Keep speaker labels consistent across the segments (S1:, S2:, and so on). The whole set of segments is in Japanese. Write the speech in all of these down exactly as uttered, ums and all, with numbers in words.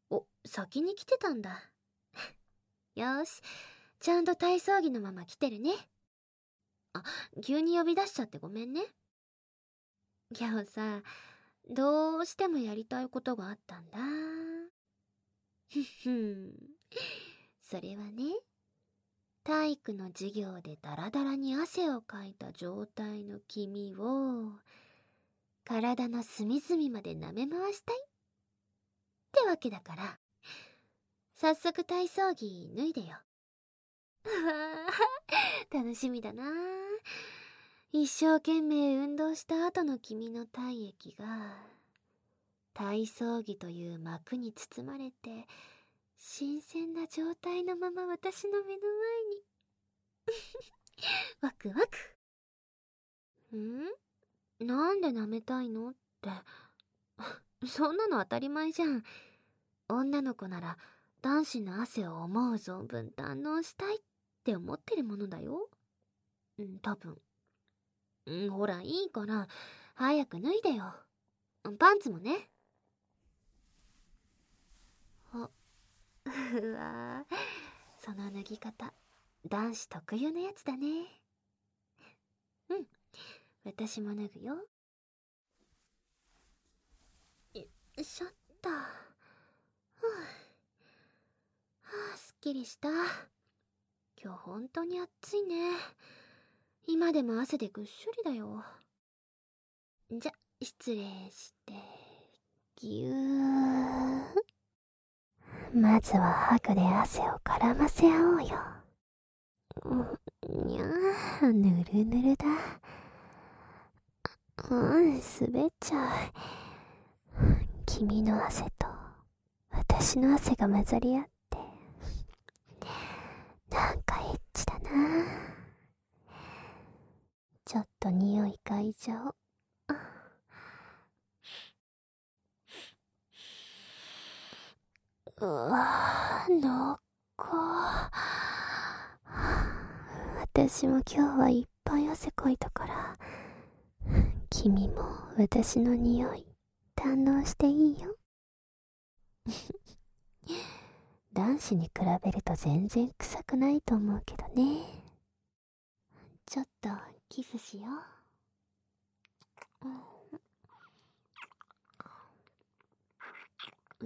S1: お、先に来てたんだ。よーし、ちゃんと体操着のまま来てるね。あ、急に呼び出しちゃってごめんね。今日さ、どうしてもやりたいことがあったんだ。ふふん。それはね、体育の授業でダラダラに汗をかいた状態の君を、体の隅々まで舐め回したいってわけだから、早速体操着脱いでよ。うわぁ、楽しみだな。一生懸命運動した後の君の体液が、体操着という膜に包まれて、新鮮な状態のまま私の目の前に。ワクワク。ん？なんで舐めたいのって。そんなの当たり前じゃん。女の子なら男子の汗を思う存分堪能したいって思ってるものだよ。うん、多分。うん、ほら、いいから、早く脱いでよ。パンツもね。あ、うわぁ、その脱ぎ方、男子特有のやつだね。うん、私も脱ぐよ。よいしょっと。ふぅ。はあ、すっきりした。今日ほんとに暑いね。今でも汗でぐっしょりだよ。じゃ、失礼して、ぎゅー。まずはハグで汗を絡ませ合おうよ。にゃー、ぬるぬるだ。うん、滑っちゃう。君の汗と私の汗が混ざり合って、なんかエッチだな。ちょっと匂い嗅いじゃおう。うわぁ、濃厚。私も今日はいっぱい汗かいたから、君も私の匂い堪能していいよ。男子に比べると全然臭くないと思うけどね。ちょっとキスしよう。うん。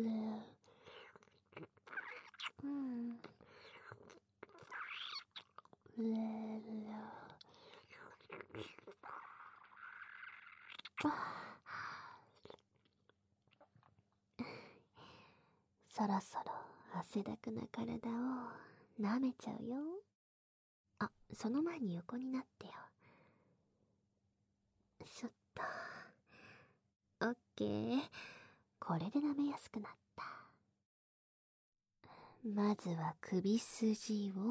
S1: うん。うそろそろ汗だくな体を舐めちゃうよ。あ、その前に横になってよ。ちょっと。オッケー。これで舐めやすくなった。まずは首筋を、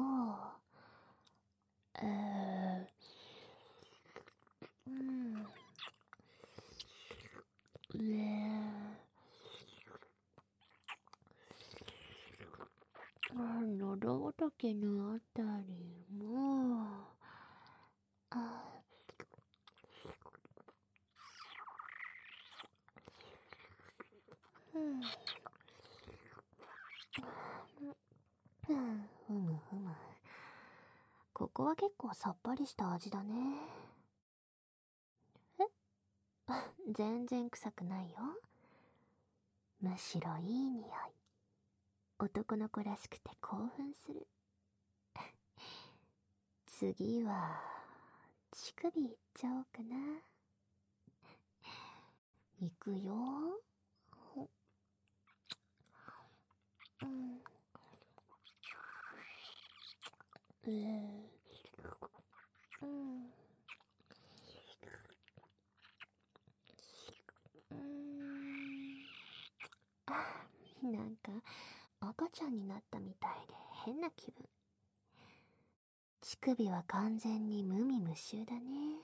S1: うー、うん、うー、喉仏のあたりも、あ、うん、うん、ふむふむ。ここは結構さっぱりした味だね。え？全然臭くないよ。むしろいい匂い。男の子らしくて興奮する。次は、乳首いっちゃおうかな。いくよ。うん。えー、うん。うーん。あ、なんか、赤ちゃんになったみたいで変な気分。乳首は完全に無味無臭だね。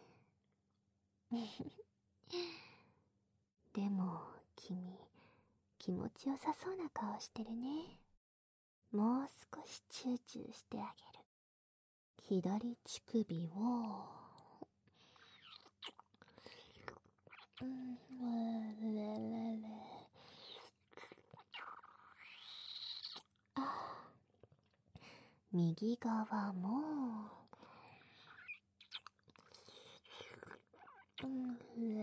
S1: でも、君、気持ちよさそうな顔してるね。もう少しチューチューしてあげる。左乳首を、うん、うれれれ。 右側も、うん、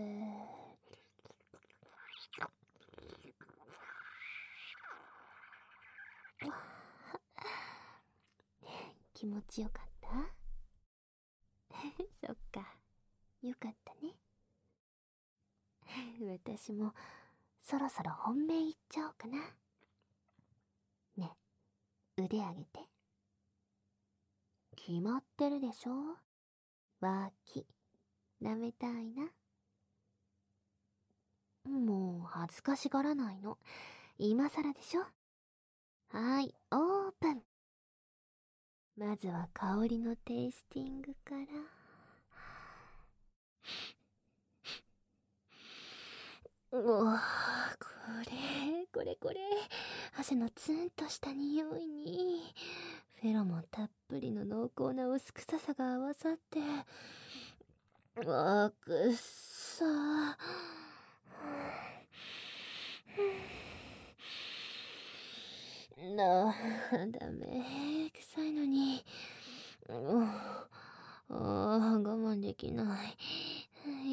S1: 気持ちよかったそっか、よかったね。私もそろそろ本命いっちゃおうかな。ね、腕上げて。決まってるでしょ。脇、舐めたいな。もう恥ずかしがらないの。今更でしょ。はい、オープン。まずは香りのテイスティングから。うわこれ、これこれ。汗のツンとした匂いに、フェロモンたっぷりの濃厚な薄臭さが合わさって、うわくっさー。なあ、ダメ。臭いのに。ああ、我慢できない。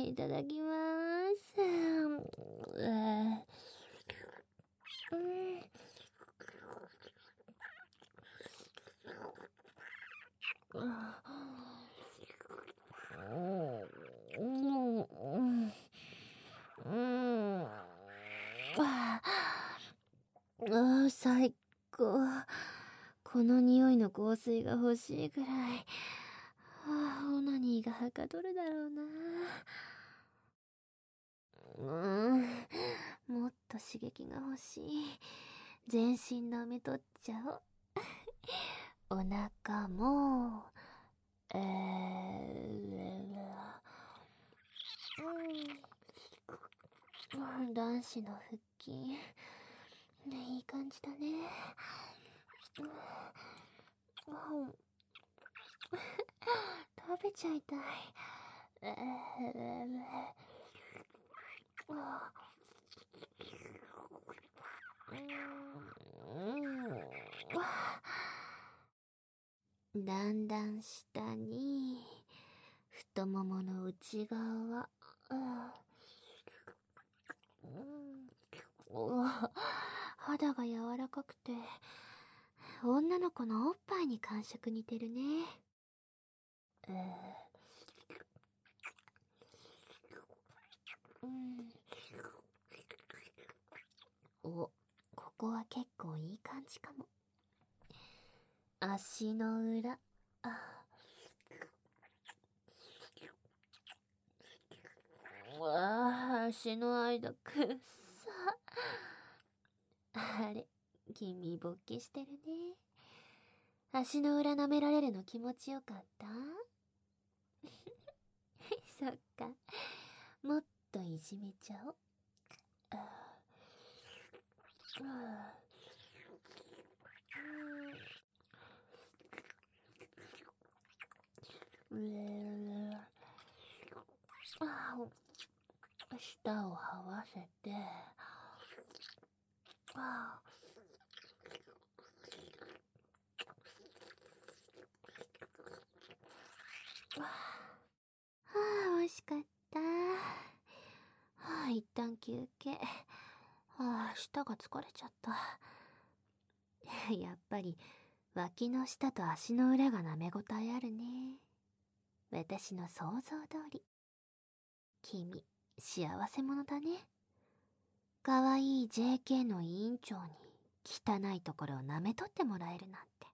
S1: いただきまーす。うん。うん。うん。ああ、最高。この匂いの香水が欲しいぐらい。ああ、オナニーがはかどるだろうな。うーん、もっと刺激が欲しい。全身舐めとっちゃおう。お腹も、えー、うん、男子の腹筋。いい感じだね。うん、食べちゃいたい。えー、だんだん下に太ももの内側。うん、うわ、肌が柔らかくて女の子のおっぱいに感触似てるね。えー、うん、お、ここは結構いい感じかも。足の裏。あ、うわあ、足の間くっさ。あれ、君勃起してるね。足の裏舐められるの気持ちよかったそっか。もっといじめちゃおう。ああ、うー、ああ、舌を這わせて、ああ、はあ、美味しかった。はあ、一旦休憩。はあ、舌が疲れちゃった。やっぱり、脇の下と足の裏が舐めごたえあるね。私の想像通り。君、幸せ者だね。かわいい ジェーケー の委員長に汚いところを舐めとってもらえるなんて。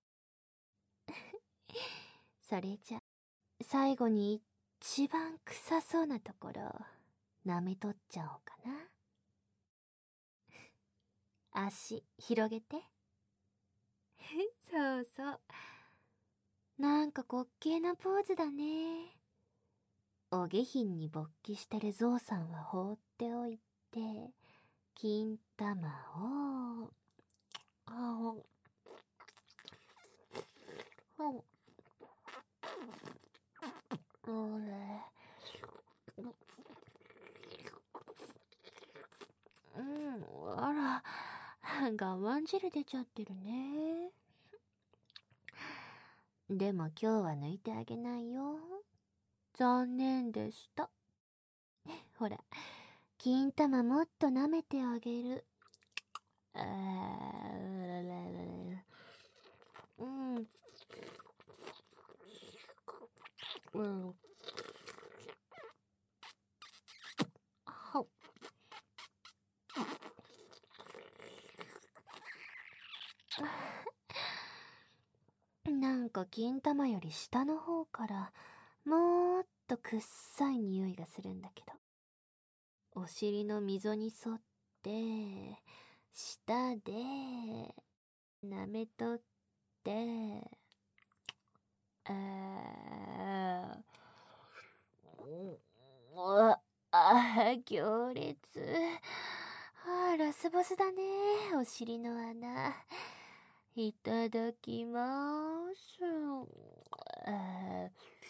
S1: それじゃ、最後に一番臭そうなところを舐めとっちゃおうかな。足、広げて。そうそう。なんか滑稽なポーズだね。お下品に勃起してるゾウさんは放っておいて、金玉を、あお、お、おれ、うん、あら、我慢汁出ちゃってるね。 でも今日は抜いてあげないよ。残念でした。ほら、金玉もっと舐めてあげる。あー、うん。うん。はっ。なんか金玉より下の方からもっとくっさい匂いがするんだけど。お尻の溝に沿って舌で舐めとって、あー、うわ、あー、強烈。あー、ラスボスだね、お尻の穴。いただきます。あ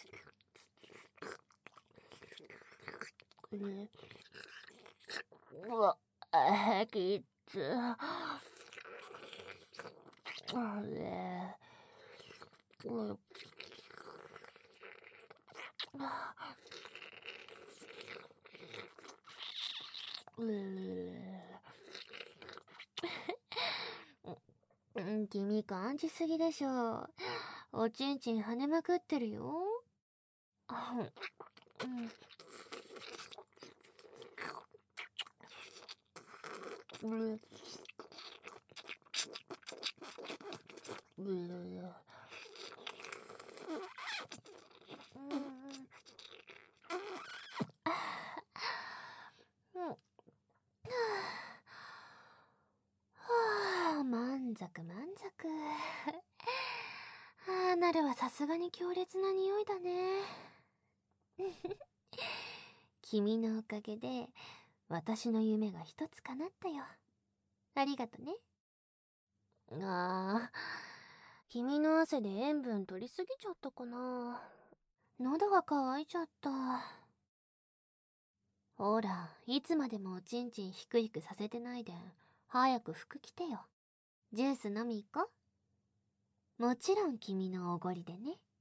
S1: ー、ね、うわ、あー、きっつ。あれ、うん、うー、君感じすぎでしょ。おちんちん跳ねまくってるよ。うん。うん。うん。はあ、満足満足。ああ、なるはさすがに強烈な匂いだね。君のおかげで私の夢が一つ叶ったよ。ありがとね。ああ、君の汗で塩分取りすぎちゃったかな。喉が渇いちゃった。ほら、いつまでもおちんちんひくひくさせてないで、早く服着てよ。ジュース飲み行こう。もちろん君のおごりでね。